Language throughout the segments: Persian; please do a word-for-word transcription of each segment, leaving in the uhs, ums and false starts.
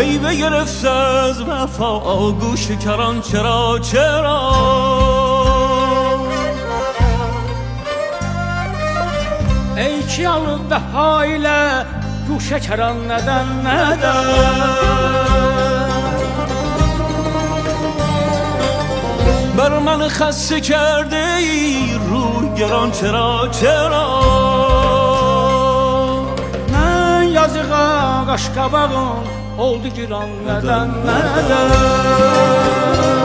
ای بگرفت از وفا گوش کران چرا چرا ey ki alıb vəfa ilə guşə kəran nədən nədən بر من خسته کرده ای روی گران چرا چرا mən yazığa qaş qabağım oldu giran nədən nədən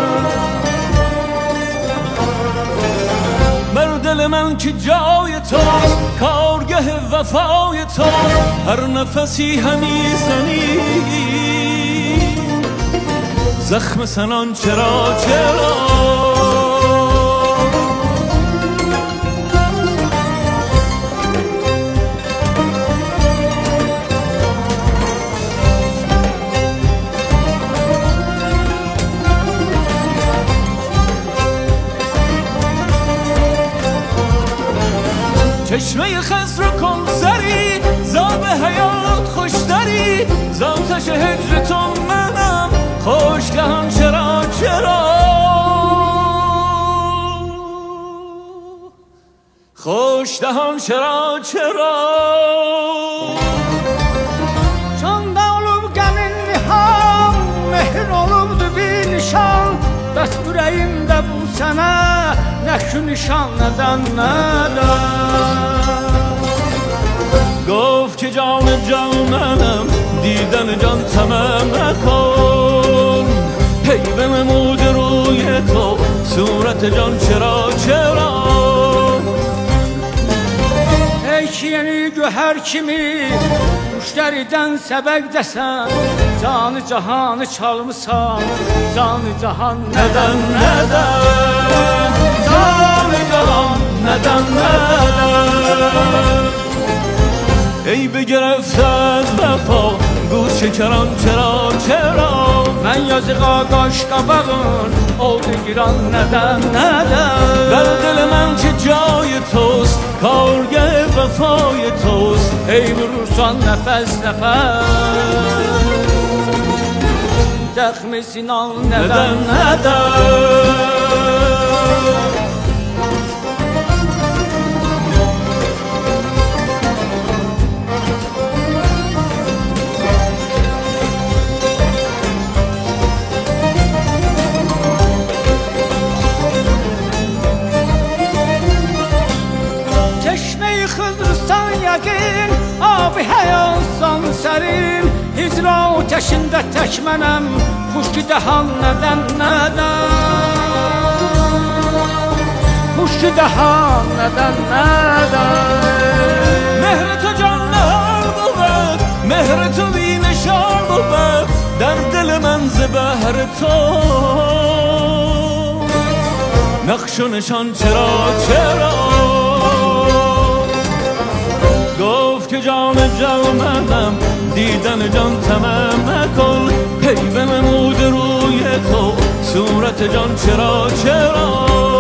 بر دل من که جای تو کارگه وفای تو هر نفسی همی زنی زخم سنان چرا چرا چشمه خضر کن سری زاب حیات خوشتری زاتش هجر تو منم خوش دهان چرا چرا خوش دهان چرا چرا Çanda olub qəmin niham mehr olubdu bir nişan bəs ürəyimdə bu sənə nə şu nişan nədən nədən گفت که جان جانم دیدن جان تمام نکن هی بنمود روی تو صورت جان چرا چرا ey ki yeni göhər kimi müştəridən səbəq desən canı cahanı çalmısan canı cahan neden neden canı cahan neden neden ای بگرفت از وفا گوش کران چرا چرا mən yazığa qaş qabağın oldu giran nədən nədən در دل من که جای توست کارگه وفای توست ey vurursan nəfəs nəfəs zəxmi sinan nədən neden neden Xıdırsan yəqin, abi həyalsan sərin Hicra ateşində tək mənəm, xuşki dəhan nədən nədən Xuşki dəhan nədən nədən مهر تو جان نهار بود مهر تو بی نشان بود در دل من ز بهر تو نقش و نشان چرا چرا گفت که جان جان منم دیدن جان تمام نکن هی بنمود روی تو صورت جان چرا چرا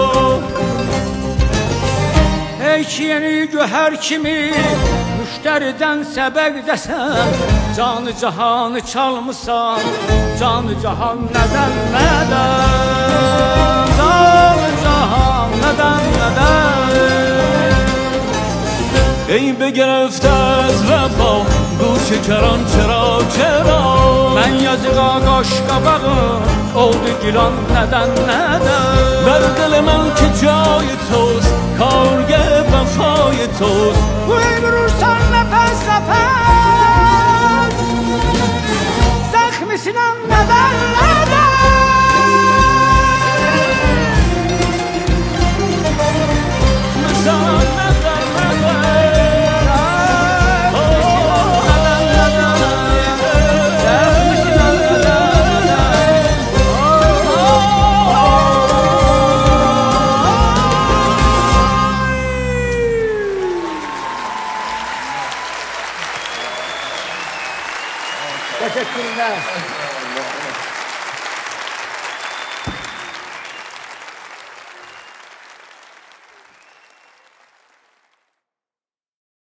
ey ki yeni göhər kimi müştəridən səbəq desən canı cahanı çalmısan canı cahan nədən nədən canı cahan nədən nədən ای بگرفت از وفا گوش کران چرا چرا mən yazığa qaş qabağın oldu giran nədən nədən در دل من که جای توست کارگه وفای توست vurursan nəfəs nəfəs zəxmi sinan nədən nədən مثلا نظر Teşekkürler.